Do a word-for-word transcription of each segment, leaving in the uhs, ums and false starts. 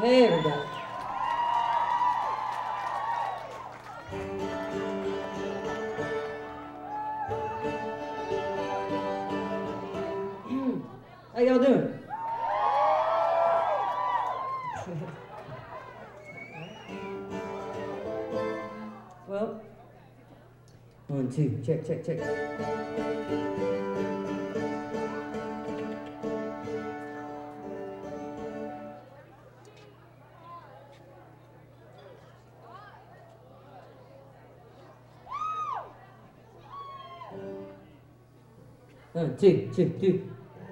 Hey, everybody. How y'all doing? Well, one, two, check, check, check. One, two, two, two.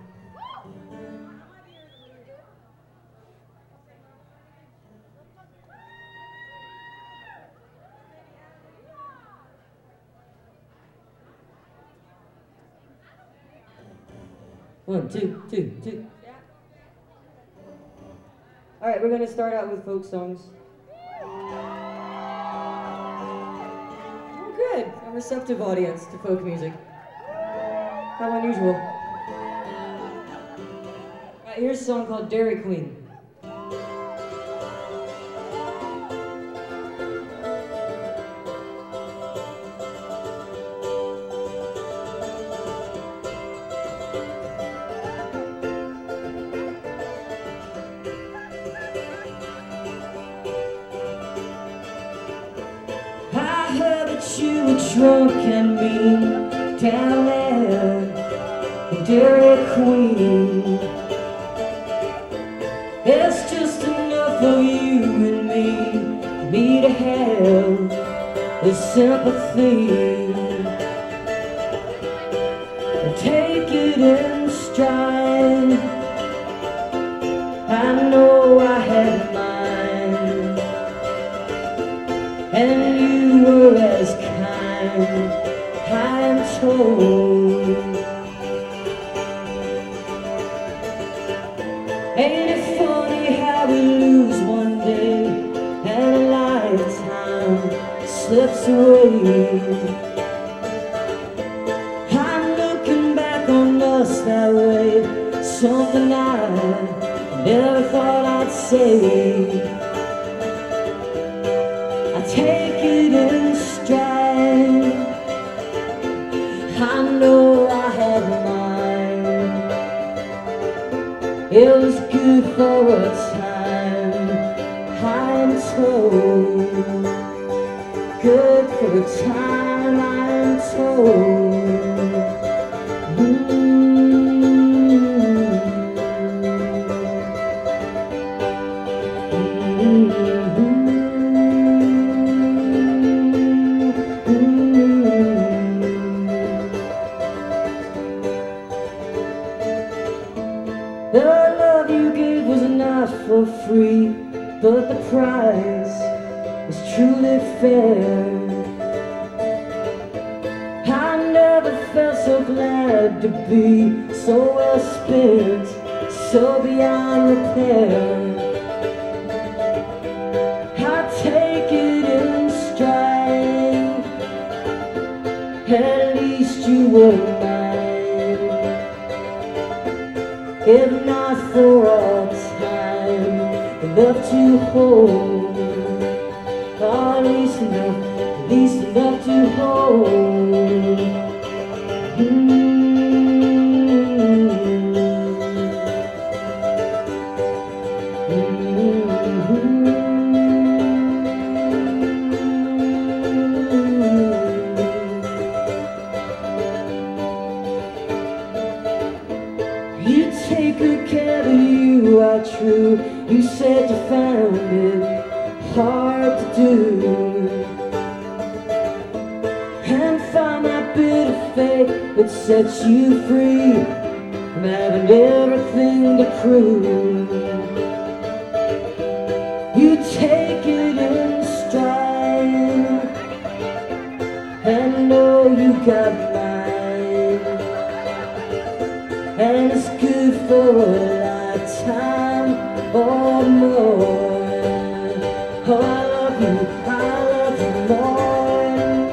One, two, two, two. All right, we're gonna start out with folk songs. Oh, good. A receptive audience to folk music. How unusual. All right, here's a song called Dairy Queen. You were drunk and mean down there, Dairy Queen. It's just enough of you and me, me to have the sympathy. Take it in stride. I know I had mine, and you were as kind, I'm told. Ain't it funny how we lose one day and a lifetime slips away? I'm looking back on us that way, something I never thought I'd say. I take it in stride. I know I had mine. It was good for a time, I'm told. Good for a time, I'm told. Mm-hmm. The love you gave was not for free, but the price was truly fair. I never felt so glad to be so well spent, so beyond repair. I take it in stride, at least you were mine. If not for all time, enough to hold. Oh, at least enough, at least enough to hold. Mm-hmm. You take good care of you, are true. You said you found it hard to do, and find that bit of fate that sets you free from having everything to prove. You take it in stride, and know you got mine, and it's good for a lifetime or more. Oh, I love you, I love you more and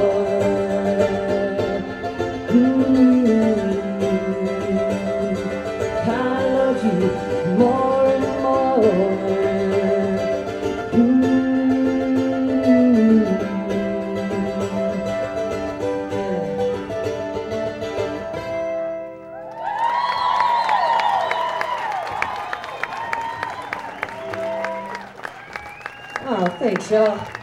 more. Mm-hmm. I love you more and more. Oh, thanks, y'all.